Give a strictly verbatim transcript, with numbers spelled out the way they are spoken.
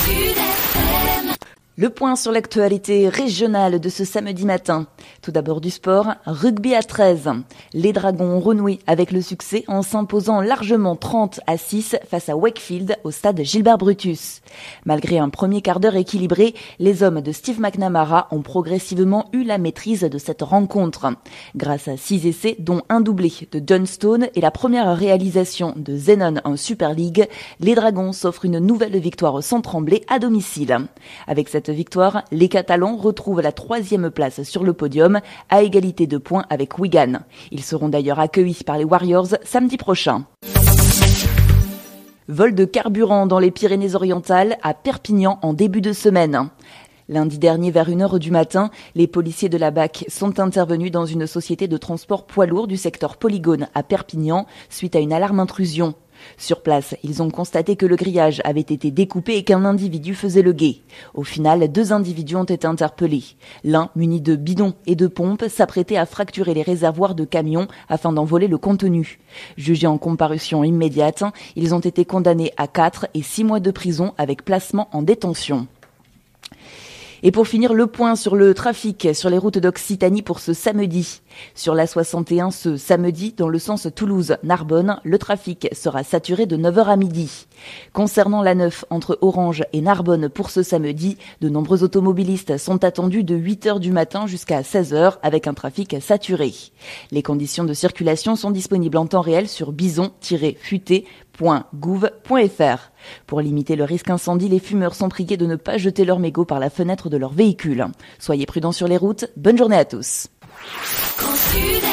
Le point sur l'actualité régionale de ce samedi matin. Tout d'abord du sport, rugby à treize. Les Dragons ont renoué avec le succès en s'imposant largement trente à six face à Wakefield au stade Gilbert Brutus. Malgré un premier quart d'heure équilibré, les hommes de Steve McNamara ont progressivement eu la maîtrise de cette rencontre. Grâce à six essais, dont un doublé de John Stone et la première réalisation de Zenon en Super League, les Dragons s'offrent une nouvelle victoire sans trembler à domicile. Avec cette victoire, les Catalans retrouvent la troisième place sur le podium, à égalité de points avec Wigan. Ils seront d'ailleurs accueillis par les Warriors samedi prochain. Vol de carburant dans les Pyrénées-Orientales à Perpignan en début de semaine. Lundi dernier, vers une heure du matin, les policiers de la B A C sont intervenus dans une société de transport poids lourd du secteur Polygone à Perpignan suite à une alarme intrusion. Sur place, ils ont constaté que le grillage avait été découpé et qu'un individu faisait le guet. Au final, deux individus ont été interpellés. L'un, muni de bidons et de pompes, s'apprêtait à fracturer les réservoirs de camions afin d'en voler le contenu. Jugés en comparution immédiate, ils ont été condamnés à quatre et six mois de prison avec placement en détention. Et pour finir, le point sur le trafic sur les routes d'Occitanie pour ce samedi. Sur la soixante et un ce samedi, dans le sens Toulouse-Narbonne, le trafic sera saturé de neuf heures à midi. Concernant la neuf entre Orange et Narbonne pour ce samedi, de nombreux automobilistes sont attendus de huit heures du matin jusqu'à seize heures avec un trafic saturé. Les conditions de circulation sont disponibles en temps réel sur bison tiret futé point gouv point f r. Pour limiter le risque incendie, les fumeurs sont priés de ne pas jeter leurs mégots par la fenêtre de leur véhicule. Soyez prudents sur les routes. Bonne journée à tous.